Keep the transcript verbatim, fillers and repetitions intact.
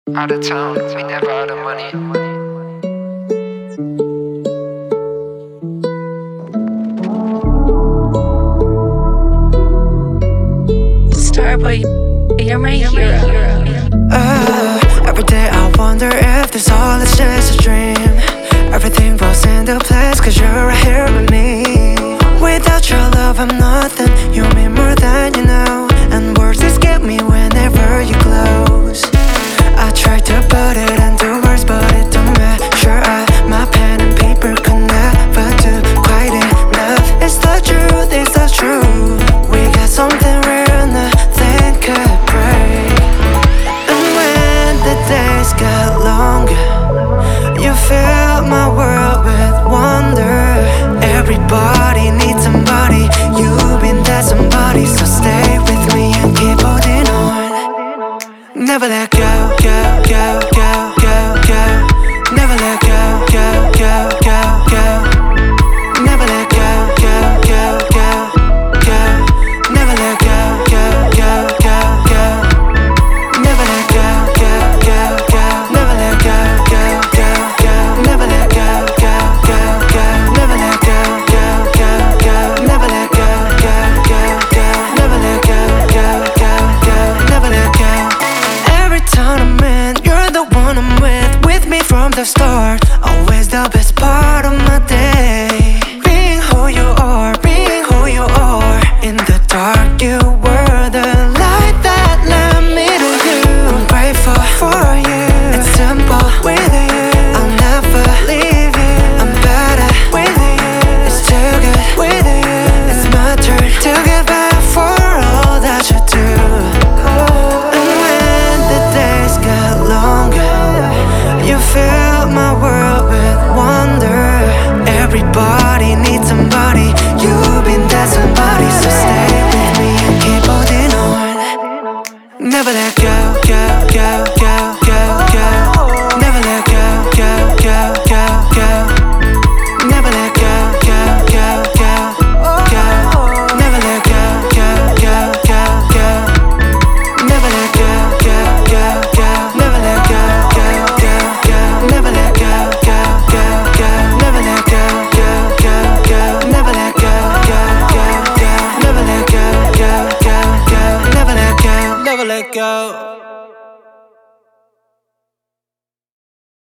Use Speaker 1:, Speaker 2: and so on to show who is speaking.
Speaker 1: Out of town, we never out of money.
Speaker 2: Starboy, you're my hero.
Speaker 3: Uh, every day I wonder if this all is just a dream. Everything falls into place cause you're right here with me. Without your love I'm nothing, you mean more than you know. And words escape me whenever you close. I try to put it into words but it don't measure up. My pen and paper could never do quite enough. It's the truth, it's the truth. We got something real, nothing could break. And when the days get longer, you fill my world with wonder. Everybody needs somebody, you've been that somebody. So stay with me and keep holding on. Never let go, go, go, go, go, go. Never let go, go, go, go, go. Never let go, go, go, go, go. Never let go, go, go, go, go. Never let go, go, go, go. Never let go, go, go, go. Never let go, go, go, go. Never let go, go, go, go. Never let go, go, go, go. Never let go, go, go, go. Never let go. Every time I'm in, you're the one I'm with. With me from the start, always the best part of my day. Being who you are, being who you are. In the dark you were the light that led me to you. I'm grateful for you, it's simple with you. I'll never leave you, I'm better with you. It's too good with you, it's my turn to give back for all that you do. And when the days get longer, you fill my world with wonder. Everybody needs somebody, you've been that somebody. So stay with me and keep holding on. Never let go, go, go, go.